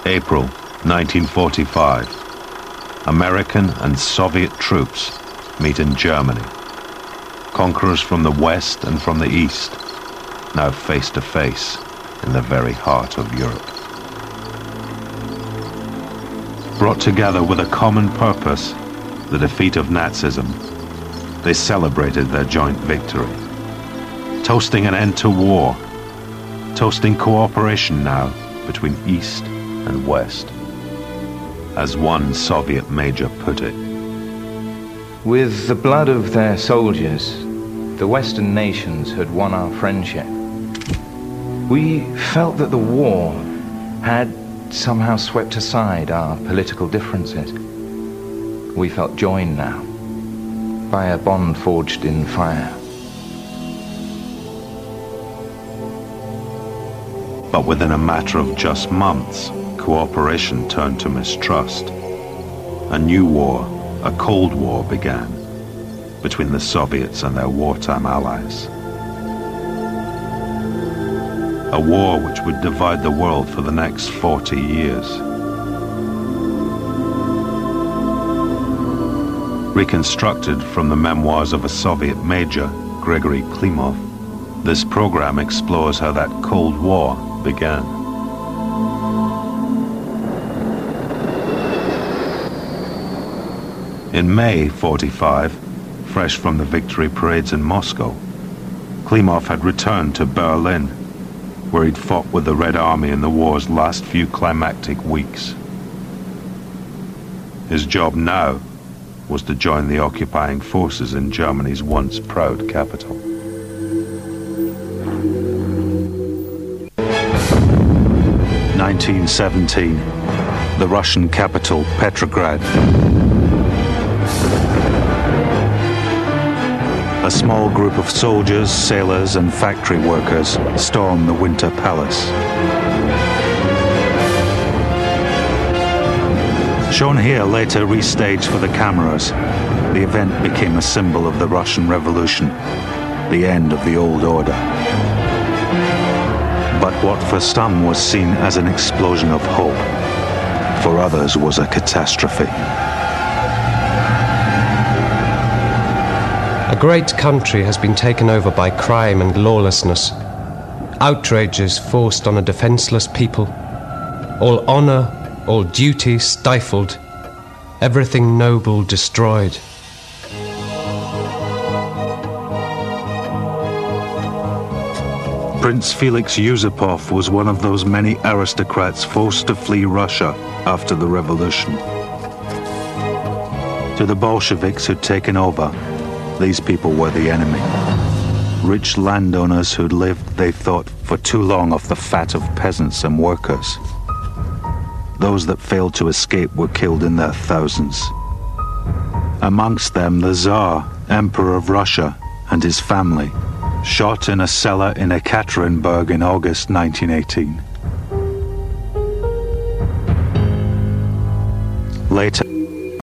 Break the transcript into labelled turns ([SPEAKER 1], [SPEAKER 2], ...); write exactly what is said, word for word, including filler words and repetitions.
[SPEAKER 1] April nineteen forty-five. American and Soviet troops meet in Germany. Conquerors from the west and from the east, now face to face in the very heart of Europe. Brought together with a common purpose, the defeat of Nazism, they celebrated their joint victory, toasting an end to war, toasting cooperation now between East and West. As one Soviet major put it,
[SPEAKER 2] with the blood of their soldiers, the Western nations had won our friendship. We felt that the war had somehow swept aside our political differences. We felt joined now by a bond forged in fire.
[SPEAKER 1] But within a matter of just months, cooperation turned to mistrust. A new war, a Cold War, began between the Soviets and their wartime allies. A war which would divide the world for the next forty years. Reconstructed from the memoirs of a Soviet major, Gregory Klimov, this program explores how that Cold War began. In May forty-five, fresh from the victory parades in Moscow, Klimov had returned to Berlin, where he'd fought with the Red Army in the war's last few climactic weeks. His job now was to join the occupying forces in Germany's once proud capital. nineteen seventeen, the Russian capital, Petrograd. A small group of soldiers, sailors, and factory workers storm the Winter Palace. Shown here, later restaged for the cameras, the event became a symbol of the Russian Revolution, the end of the old order. But what for some was seen as an explosion of hope, for others was a catastrophe.
[SPEAKER 3] A great country has been taken over by crime and lawlessness. Outrages forced on a defenseless people. All honor, all duty stifled. Everything noble destroyed.
[SPEAKER 1] Prince Felix Yusupov was one of those many aristocrats forced to flee Russia after the revolution. To the Bolsheviks who'd taken over, these people were the enemy. Rich landowners who'd lived, they thought, for too long off the fat of peasants and workers. Those that failed to escape were killed in their thousands. Amongst them, the Tsar, Emperor of Russia, and his family, shot in a cellar in Ekaterinburg in August nineteen eighteen. Later,